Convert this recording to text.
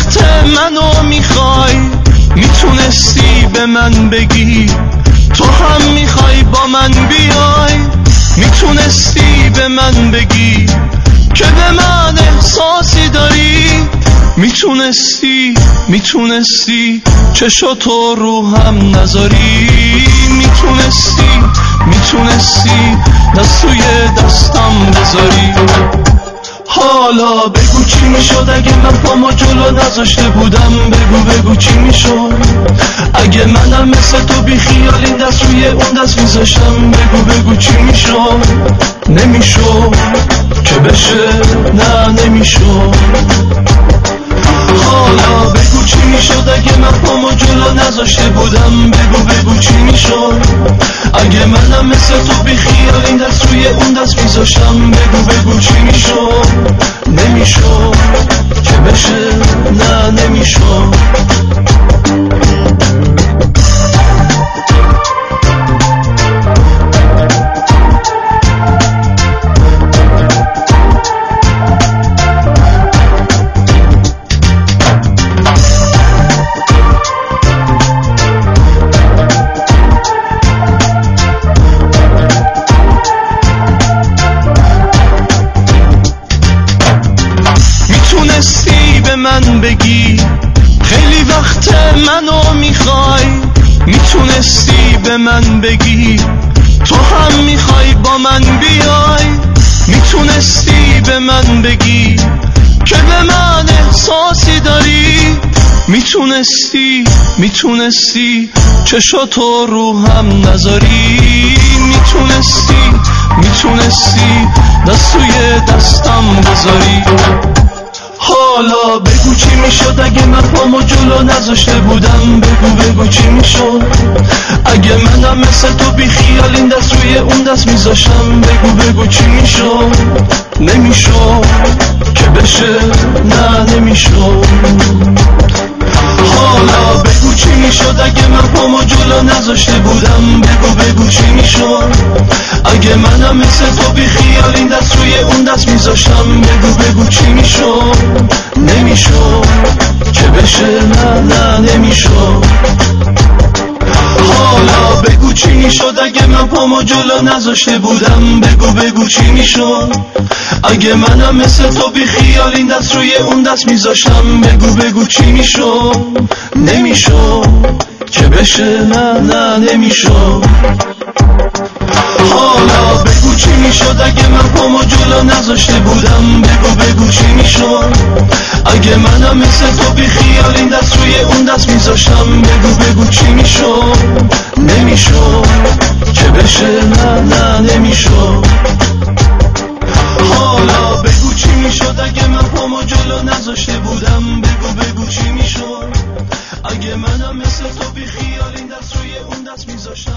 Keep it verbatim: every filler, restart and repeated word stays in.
وقت منو میخوای میتونستی به من بگی تو هم میخوای با من بیای، میتونستی به من بگی که به من احساسی داری، میتونستی میتونستی چشاتو رو هم نذاری، میتونستی میتونستی دست توی دستم بذاری. حالا بگو چی میشد اگه من پامو جلو نذاشته بودم، بگو بگو چی میشد اگه منم مثل تو بی خیال این دست روی اون دست میذاشتم، بگو بگو چی میشد. نمیشد که بشه، نه نمیشد. حالا بگو چی میشد اگه من پامو جلو نذاشته بودم، بگو بگو چی میشد اگه منم مثل تو بی خیال این دست روی اون دست میذاشتم، بگو بگو چی میشد. نمیشد که بشه، نه نمیشد. میتونستی به من بگی خیلی وقت منو میخوای، میتونستی به من بگی تو هم میخوای با من بیای، میتونستی به من بگی که به من احساسی داری، میتونستی میتونستی چشاتو رو هم نذاری، میتونستی میتونستی دست توی دستم بذاری. حالا بگو چی میشد اگه من پامو جلو نذاشته بودم، بگو بگو چی میشد اگه منم مثل تو بی خیال این دست روی اون دست میذاشتم، بگو بگو چی میشد. نمیشد که بشه، نه نمیشد. حالا بگو چی میشد اگه من پامو جلو نذاشته بودم، بگو بگو چی میشد اگه منم مثل تو بی خیال این دست روی اون دست میذاشتم، بگو بگو چی میشد. نمیشد که بشه، نه نه نمیشد. حالا بگو چی میشد اگه من پامو جلو نذاشته بودم، بگو بگو چی میشد اگه منم مثل تو بی خیال این دست روی اون دست میذاشتم، بگو بگو چی میشد. نمیشد که بشه، نه نه نمیشد. حالا بگو چی میشد اگه من پامو جلو نذاشته بودم، بگو بگو چی میشد اگه منم مثل تو بی خیال این دست روی اون دست میذاشتم، بگو بگو چی میشد. نمیشد که بشه، نه نه نمیشد. حالا بگو چی میشد اگه من پامو جلو نذاشته بودم، بگو بگو چی میشد اگه منم مثل تو بی خیال این دست روی اون دست میذاشتم.